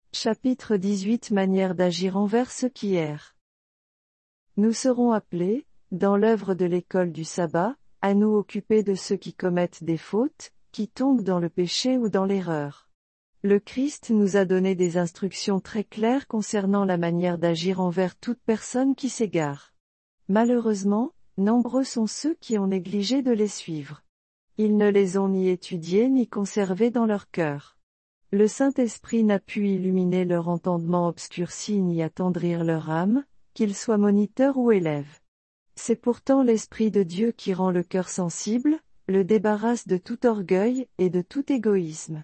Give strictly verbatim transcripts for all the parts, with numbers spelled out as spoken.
Chapitre dix-huit Manière d'agir envers ceux qui errent. Nous serons appelés, dans l'œuvre de l'école du sabbat, à nous occuper de ceux qui commettent des fautes, qui tombent dans le péché ou dans l'erreur. Le Christ nous a donné des instructions très claires concernant la manière d'agir envers toute personne qui s'égare. Malheureusement, nombreux sont ceux qui ont négligé de les suivre. Ils ne les ont ni étudiés ni conservés dans leur cœur. Le Saint-Esprit n'a pu illuminer leur entendement obscurci ni attendrir leur âme, qu'ils soient moniteurs ou élèves. C'est pourtant l'Esprit de Dieu qui rend le cœur sensible, le débarrasse de tout orgueil et de tout égoïsme.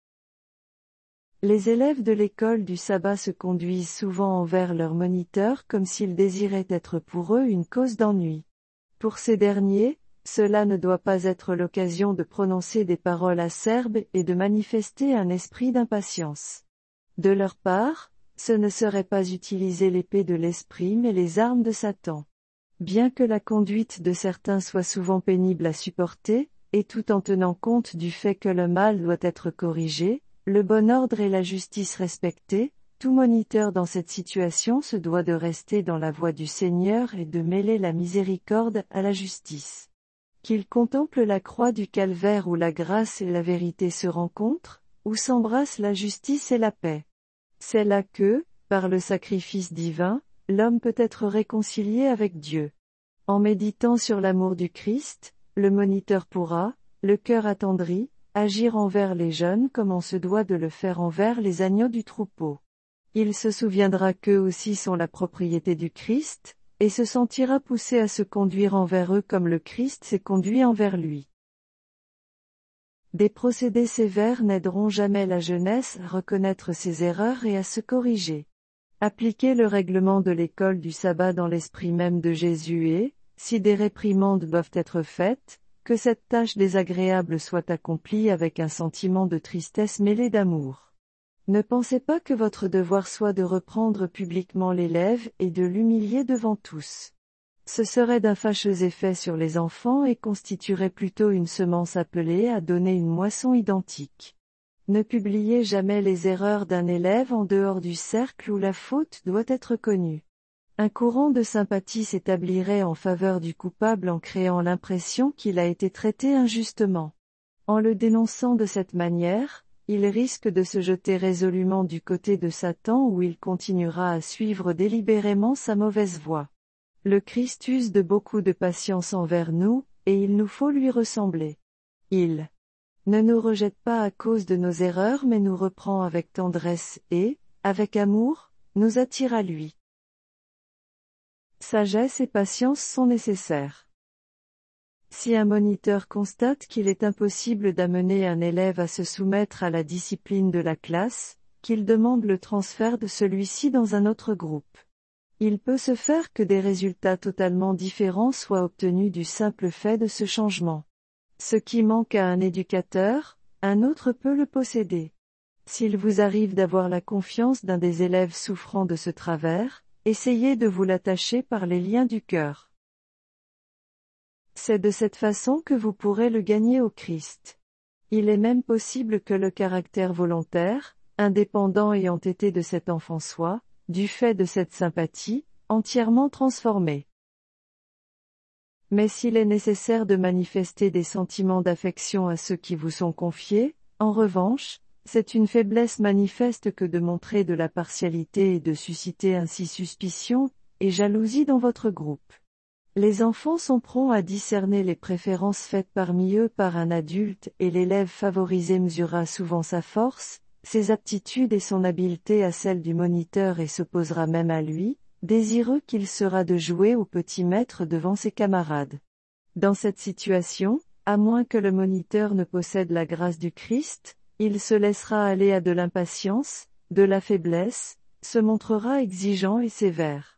Les élèves de l'école du sabbat se conduisent souvent envers leurs moniteurs comme s'ils désiraient être pour eux une cause d'ennui. Pour ces derniers, cela ne doit pas être l'occasion de prononcer des paroles acerbes et de manifester un esprit d'impatience. De leur part, ce ne serait pas utiliser l'épée de l'esprit mais les armes de Satan. Bien que la conduite de certains soit souvent pénible à supporter, et tout en tenant compte du fait que le mal doit être corrigé, le bon ordre et la justice respectés, tout moniteur dans cette situation se doit de rester dans la voie du Seigneur et de mêler la miséricorde à la justice. Qu'il contemple la croix du calvaire où la grâce et la vérité se rencontrent, où s'embrassent la justice et la paix. C'est là que, par le sacrifice divin, l'homme peut être réconcilié avec Dieu. En méditant sur l'amour du Christ, le moniteur pourra, le cœur attendri, agir envers les jeunes comme on se doit de le faire envers les agneaux du troupeau. Il se souviendra qu'eux aussi sont la propriété du Christ, et se sentira poussé à se conduire envers eux comme le Christ s'est conduit envers lui. Des procédés sévères n'aideront jamais la jeunesse à reconnaître ses erreurs et à se corriger. Appliquer le règlement de l'école du sabbat dans l'esprit même de Jésus et, si des réprimandes doivent être faites, que cette tâche désagréable soit accomplie avec un sentiment de tristesse mêlé d'amour. Ne pensez pas que votre devoir soit de reprendre publiquement l'élève et de l'humilier devant tous. Ce serait d'un fâcheux effet sur les enfants et constituerait plutôt une semence appelée à donner une moisson identique. Ne publiez jamais les erreurs d'un élève en dehors du cercle où la faute doit être connue. Un courant de sympathie s'établirait en faveur du coupable en créant l'impression qu'il a été traité injustement. En le dénonçant de cette manière, il risque de se jeter résolument du côté de Satan où il continuera à suivre délibérément sa mauvaise voie. Le Christ use de beaucoup de patience envers nous, et il nous faut lui ressembler. Il ne nous rejette pas à cause de nos erreurs mais nous reprend avec tendresse et, avec amour, nous attire à lui. Sagesse et patience sont nécessaires. Si un moniteur constate qu'il est impossible d'amener un élève à se soumettre à la discipline de la classe, qu'il demande le transfert de celui-ci dans un autre groupe. Il peut se faire que des résultats totalement différents soient obtenus du simple fait de ce changement. Ce qui manque à un éducateur, un autre peut le posséder. S'il vous arrive d'avoir la confiance d'un des élèves souffrant de ce travers, essayez de vous l'attacher par les liens du cœur. C'est de cette façon que vous pourrez le gagner au Christ. Il est même possible que le caractère volontaire, indépendant et entêté de cet enfant soit, du fait de cette sympathie, entièrement transformé. Mais s'il est nécessaire de manifester des sentiments d'affection à ceux qui vous sont confiés, en revanche, c'est une faiblesse manifeste que de montrer de la partialité et de susciter ainsi suspicion et jalousie dans votre groupe. Les enfants sont prompts à discerner les préférences faites parmi eux par un adulte et l'élève favorisé mesurera souvent sa force, ses aptitudes et son habileté à celles du moniteur et s'opposera même à lui, désireux qu'il sera de jouer au petit maître devant ses camarades. Dans cette situation, à moins que le moniteur ne possède la grâce du Christ, il se laissera aller à de l'impatience, de la faiblesse, se montrera exigeant et sévère.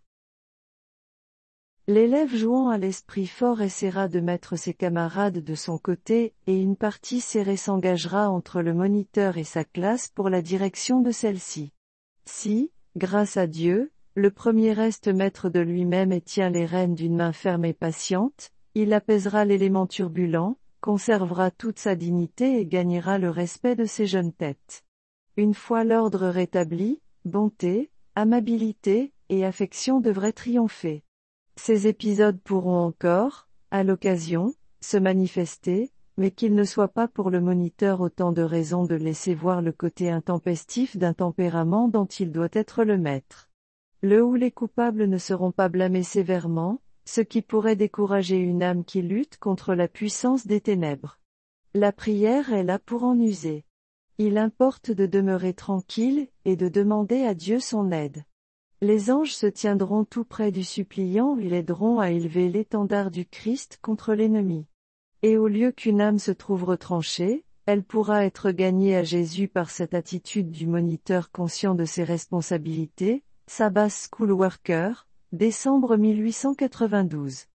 L'élève jouant à l'esprit fort essaiera de mettre ses camarades de son côté et une partie serrée s'engagera entre le moniteur et sa classe pour la direction de celle-ci. Si, grâce à Dieu, le premier reste maître de lui-même et tient les rênes d'une main ferme et patiente, il apaisera l'élément turbulent, conservera toute sa dignité et gagnera le respect de ses jeunes têtes. Une fois l'ordre rétabli, bonté, amabilité, et affection devraient triompher. Ces épisodes pourront encore, à l'occasion, se manifester, mais qu'il ne soit pas pour le moniteur autant de raisons de laisser voir le côté intempestif d'un tempérament dont il doit être le maître. Le ou les coupables ne seront pas blâmés sévèrement, ce qui pourrait décourager une âme qui lutte contre la puissance des ténèbres. La prière est là pour en user. Il importe de demeurer tranquille, et de demander à Dieu son aide. Les anges se tiendront tout près du suppliant et l'aideront à élever l'étendard du Christ contre l'ennemi. Et au lieu qu'une âme se trouve retranchée, elle pourra être gagnée à Jésus par cette attitude du moniteur conscient de ses responsabilités. Sabbath School Worker, décembre mille huit cent quatre-vingt-douze.